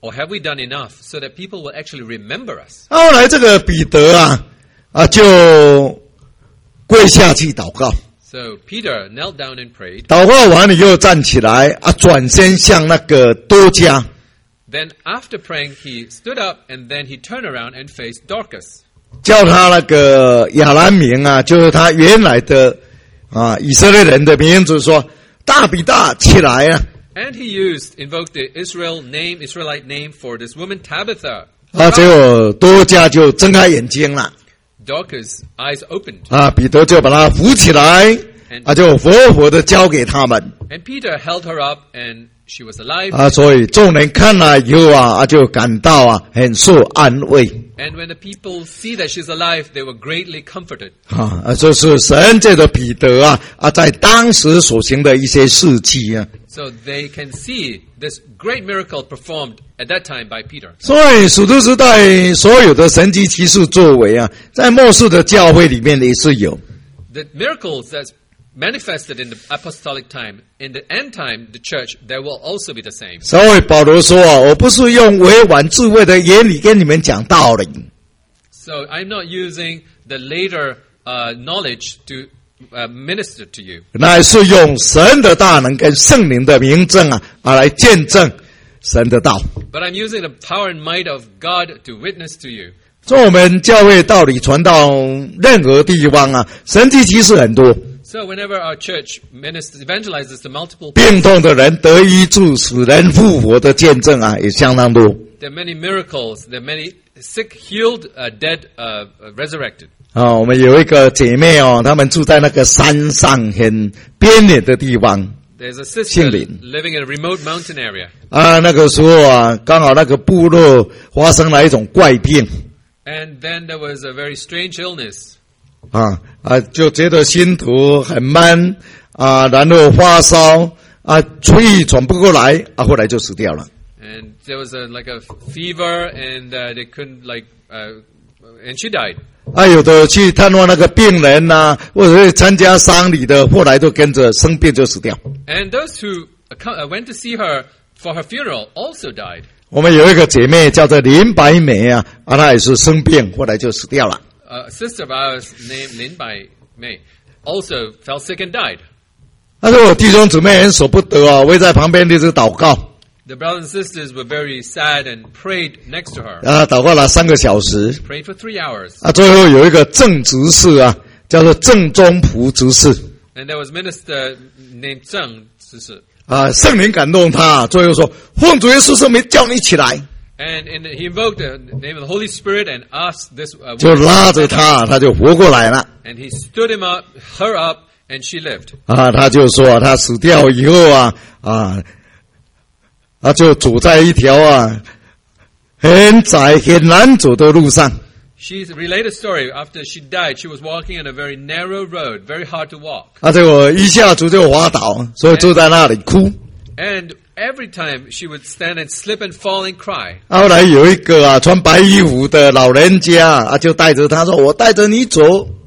Or have we done enough so that people will actually remember us? 后来这个彼得啊啊就跪下去祷告， So Peter knelt down and prayed. 祷告完了又站起来啊，转身向那个多加。 Then after praying, he stood up and then he turned around and faced Dorcas. 叫他那个亚兰名啊，就是他原来的啊以色列人的名字，说大比大起来啊！ And he used, invoked the Israel name, Israelite name for this woman Tabitha. 啊，结果多加就睁开眼睛了 Dorcas' eyes opened. 啊，彼得就把他扶起来啊，就活活的交给他们 And Peter held her up and she was alive. 啊，所以众人看了以后啊，啊就感到啊很受安慰 And when the people see that she's alive, they were greatly comforted. 啊，啊这是神借着彼得啊啊在当时所行的一些事迹啊。 So they can see this great miracle performed at that time by Peter. 所以使徒时代所有的神迹奇事作为啊，在末世的教会里面也是有。 The miracles that's manifested in the apostolic time, in the end time, the church, there will also be the same. 所以保罗说啊，我不是用委婉智慧的言语跟你们讲道理， So I'm not using the later uh, knowledge to uh, minister to you. 乃是用神的大能跟圣灵的明证啊，啊来见证神的道。 But I'm using the power and might of God to witness to you. 所以我们教会道理传到任何地方啊，神迹奇事很多， So whenever our church ministers, evangelizes to multiple 病痛的人得医治，死人复活的见证啊，也相当多。 there are many miracles, there are many sick healed, uh, dead uh, resurrected. 啊，我们有一个姐妹哦，她们住在那个山上很边远的地方 There's a sister 姓林 living in a remote mountain area. 啊。那个时候啊，刚好那个部落发生了一种怪病 And then there was a very strange illness. 啊啊，就觉得心头很闷啊，然后发烧啊，气喘不过来啊，后来就死掉了。 And there was a, like a fever and uh, they couldn't like, uh, and she died. 啊，有的去探望那个病人呐、啊，或者是参加丧礼的，后来都跟着生病就死掉。 And those who uh, went to see her for her funeral also died. 我们有一个姐妹叫做林白梅啊，啊，她也是生病，后来就死掉了。 A sister of ours named Lin Bai Mei also fell sick and died. 但是我弟兄姊妹很舍不得啊，围在旁边一直祷告 The brothers and sisters were very sad and prayed next to her. 啊，祷告了三个小时 Prayed for three hours. 啊，最后有一个正执事啊，叫做正宗仆执事 And there was minister named Zheng Zisi. 啊，圣灵感动他，最后说奉主耶稣圣名叫你起来， And in, he invoked the name of the Holy Spirit and asked this uh, 就 woman 拉 to 着 stand up. 他，他就活过来了 And he stood him up, her up, and she lived. 啊，他就说他死掉以后啊啊，他就走在一条啊很窄很难走的路上。 She relayed a story. After she died, she was walking on a very narrow road, very hard to walk. 啊，结果一下子就滑倒，所以就在那里哭。 And every time she would stand and slip and fall and cry. 啊后来有一个啊穿白衣服的老人家啊，就带着他说：“我带着你走。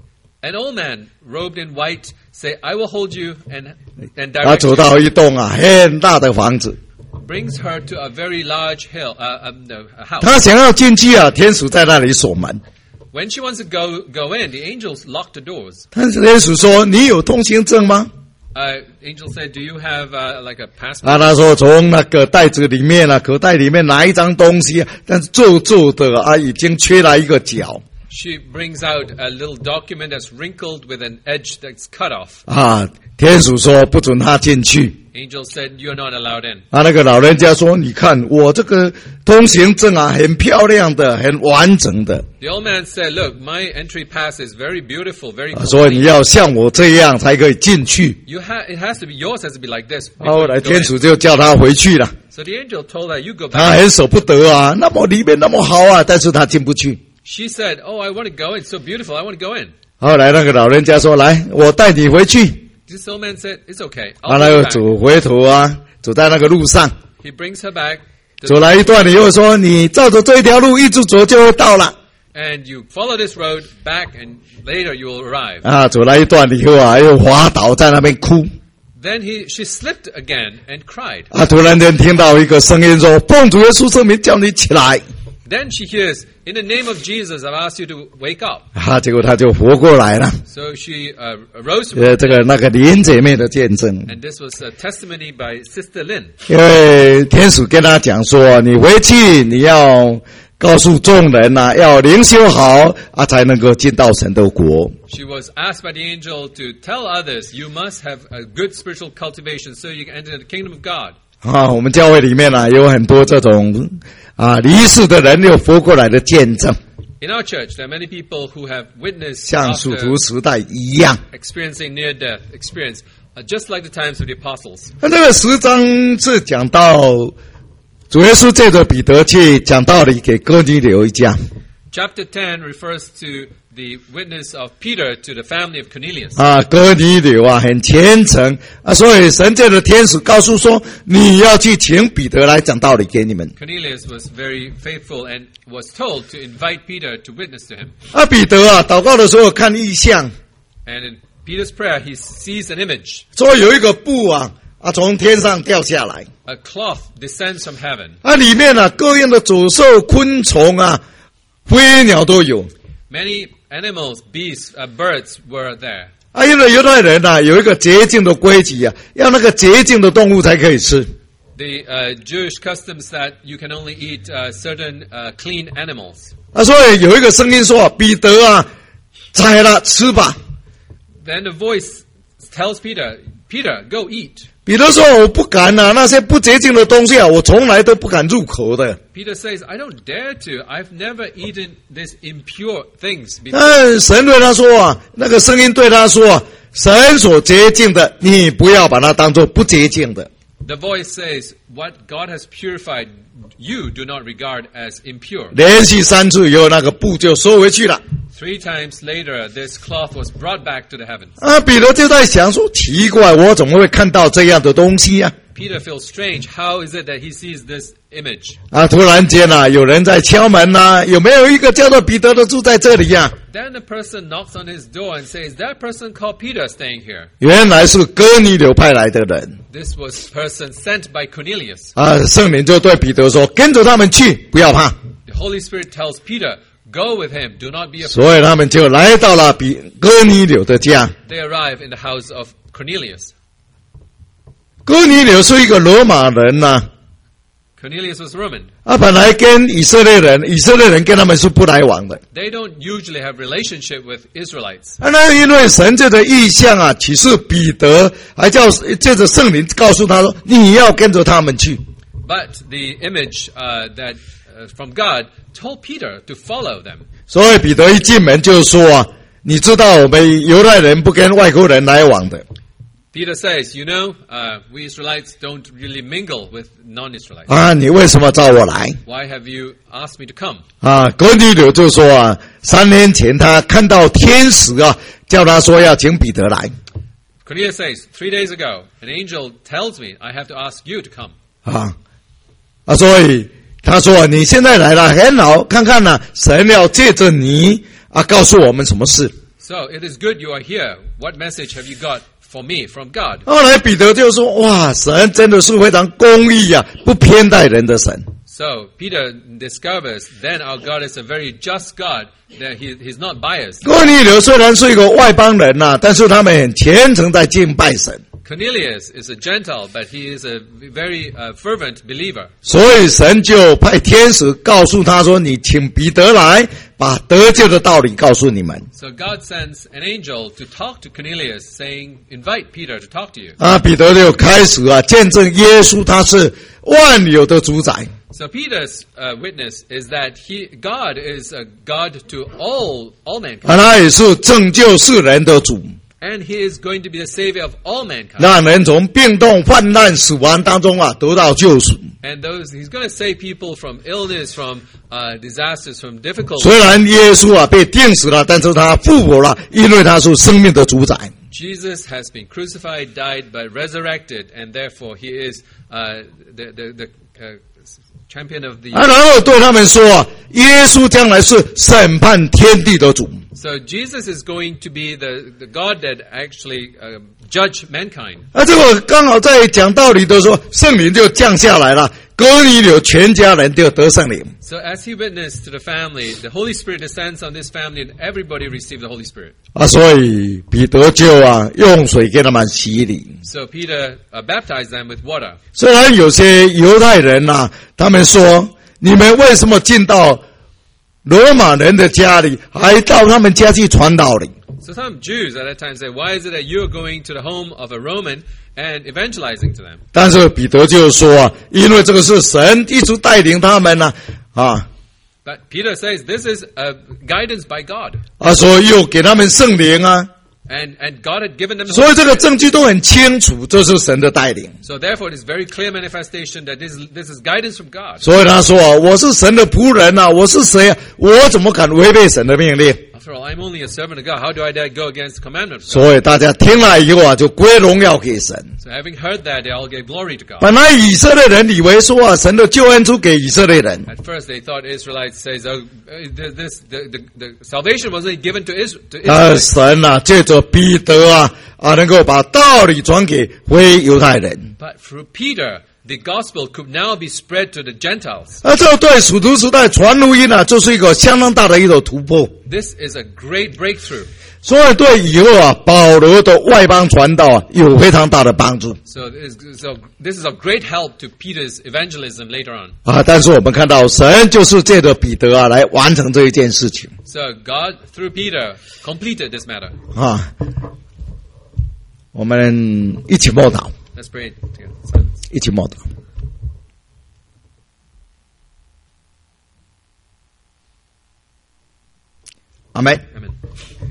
An old man, robed in white, say, I will hold you and, and ” 他 direct 走 you. 到一栋啊很大的房子， Brings her to a very large hill, uh, um, no, a house. 他想要进去啊，天使在那里锁门。 When she wants to go go in, the angels lock the doors. 但是天使说：“你有通行证吗 Uh, angel said, do you have uh, like a？” 啊， passport? 他说从那个袋子里面啊，口袋里面拿一张东西，但是皱皱的啊，已经缺了一个角 She brings out a little document that's wrinkled with an edge that's cut off. 啊。天使说不准他进去。 Angel said, you're not allowed in. 啊，那个老人家说：“你看我这个通行证啊，很漂亮的，很完整的。 The old man said, look, my entry pass is very beautiful, very 啊所以你 complete. 要像我这样才可以进去。 You ha- it has to be, yours has to be like this. ” 后来 before you go 天 in. 使就叫他回去了。 So the angel told her, you go 他 back. 很舍不得啊，那么里面那么好啊，但是他进不去。 She said, oh, I want to go in. It's so beautiful. I want to go in. 后来那个老人家说：“来，我带你回去。 This old man said, it's okay. ” 啊， I'll 那 take 个 you back. 走回头啊，走在那个路上， He brings her back. to 走来一段以后说：“你照着这一条路一直走就会到了。 And you follow this road back and later you will arrive. ” 啊，走来一段以后啊，又滑倒在那边哭。 Then he, she slipped again and cried. 啊，突然间听到一个声音说：“奉主耶稣圣名叫你起来。” Then she hears, in the name of Jesus, I've asked you to wake up. 啊，结果他就活过来了。 So she uh, arose from 呃，这个那个林姐妹的见证， and this was a testimony by Sister Lin. 因为天使跟他讲说：“你回去，你要告诉众人呐、啊，要灵修好啊，才能够进到神的国。” She was asked by the angel to tell others, you must have a good spiritual cultivation so you can enter the kingdom of God. 啊，我们教会里面啊，有很多这种啊离世的人又活过来的见证， In our church, there are many people who have witnessed 像属 after 徒时代一样。 experiencing near-death experience, uh, just like the times of the apostles. 那这个十章是讲到主耶稣借着彼得去讲道理给哥尼流一家。 Chapter ten refers to the witness of Peter to the family of Cornelius. 啊，哥尼流啊，很虔诚啊，所以神借着天使告诉说，你要去请彼得来讲道理给你们。 Cornelius was very faithful and was told to invite Peter to witness to him. 啊，彼得啊，祷告的时候看异象， And in Peter's prayer, he sees an image. 说有一个布啊啊从天上掉下来， A cloth descends from heaven. 啊，里面啊各样的走兽、昆虫啊、飞鸟都有。 Many animals, beasts, uh, birds were there. 啊，因为犹太人啊有一个洁净的规矩啊，要那个洁净的动物才可以吃。 The uh, Jewish customs that you can only eat uh, certain uh, clean animals. 啊，所以有一个声音说：“彼得啊，宰了吃吧。” Then the voice tells Peter, Peter, go eat. 彼得说：“我不敢啊，那些不洁净的东西啊，我从来都不敢入口的。” Peter says, I don't dare to. I've never eaten these impure things before. 但神对他说啊，那个声音对他说啊，神所洁净的，你不要把它当作不洁净的。 The voice says, what God has purified, you do not regard as impure. 连续三次以后，那个布就收回去了。 Three times later, this cloth was brought back to the heavens. 啊，彼得就在想说，奇怪，我怎么会看到这样的东西啊？ Peter feels strange. How is it that he sees this image? 啊，突然间啊，有人在敲门呐、啊，有没有一个叫做彼得的住在这里呀、啊？ Then a person knocks on his door and says, that person called Peter staying here. 原来是哥尼流派来的人。 This was person sent by Cornelius. 啊，圣灵就对彼得说：“跟着他们去，不要怕。” The Holy Spirit tells Peter, go with him, do not be afraid. 所以他们就来到了比哥尼流的家。 They arrive in the house of Cornelius. 哥尼流是一个罗马人呐、啊， Cornelius was Roman. 啊，本来跟以色列人，以色列人跟他们是不来往的。 They don't usually have relationship with Israelites. 啊，那因为神这个意象啊，启示彼得，还叫借着圣灵告诉他说：“你要跟着他们去。” But the image uh, that uh, from God told Peter to follow them. 所以彼得一进门就说啊：“你知道我们犹太人不跟外国人来往的。” Peter says, you know, uh, we Israelites don't really mingle with non-Israelites. 啊，你为什么召我来？ Why have you asked me to come? 啊，哥尼流就说啊，三年前他看到天使啊，叫他说要请彼得来。 Cornelius says, three days ago, an angel tells me I have to ask you to come. 啊啊，所以他说你现在来了很好，看看呢、啊，神要借着你啊，告诉我们什么事。 So it is good you are here. What message have you got for me from God? 后来彼得就说：“哇，神真的是非常公义啊，不偏待人的神。” So Peter discovers then our God is a very just God. That he he's not biased. 哥尼流虽然是一个外邦人呐、啊，但是他们很虔诚在敬拜神。 Cornelius is a Gentile, but he is a very uh, fervent believer. 所以神就派天使告诉他说：“你请彼得来，把得救的道理告诉你们。” So God sends an angel to talk to Cornelius, saying, "Invite Peter to talk to you." 啊，彼得就开始啊，见证耶稣他是万有的主宰。 So Peter's uh, witness is that he, God is a God to all all mankind, 啊，他也是拯救世人的主， and He is going to be the Savior of all mankind. 让人从病痛、患难、死亡当中啊得到救赎。 And those He's going to save people from illness, from uh, disasters, from difficulties. 虽然耶稣啊被钉死了，但是他复活了，因为他是生命的主宰。 Jesus has been crucified, died, but resurrected, and therefore He is uh, the the, the uh, champion of the. 啊，然后对他们说啊，耶稣将来是审判天地的主。 So Jesus is going to be the, the God that actually uh, judge mankind. 啊，这个刚好在讲道理的时候，圣灵就降下来了，哥尼流全家人就得圣灵。 So as he witnessed to the family, the Holy Spirit descends on this family and everybody received the Holy Spirit. 啊，所以彼得就啊用水给他们洗礼。 So Peter uh, baptized them with water. 虽然有些犹太人呐、啊，他们说你们为什么进到罗马人的家里，还到他们家去传道理？ So some Jews at that time say, why is it that you're going to the home of a Roman and evangelizing to them? 但是彼得就说啊，因为这个是神一直带领他们呢、啊，啊。 But Peter says this is a guidance by God. 啊，所以又给他们圣灵啊， And, and God had given them the 所 Holy 以这个 Spirit. 证据都很清楚，这是神的带领。 So therefore, it is very clear manifestation that this, this is guidance from God. 所以他说啊，我是神的仆人啊，我是谁啊？我怎么敢违背神的命令？ After all, I'm only a servant of God. How do I dare go against the commandment of God? 所以大家听了以后啊，就归荣耀给神。 So having heard that, they all gave glory to God. 本来以色列人以为说啊，神的救恩出给以色列人， At first, they thought Israelites says, "Oh, uh, this the, the, the salvation wasn't given to Israel." To 但 Israel. 神啊，借着彼得啊啊，能够把道理传给非犹太人。 But through Peter, the gospel could now be spread to the Gentiles. 啊，这对使徒时代传福音啊，就是一个相当大的一个突破。 This is a great breakthrough. 所以对以后啊，保罗的外邦传道啊，有非常大的帮助 So this, is, so this is of great help to Peter's evangelism later on. 啊。但是我们看到，神就是借着彼得啊，来完成这一件事情 So God, through Peter, completed this matter. 啊。我们一起默祷， Let's pray together. 一起默祷。阿门。 Amen.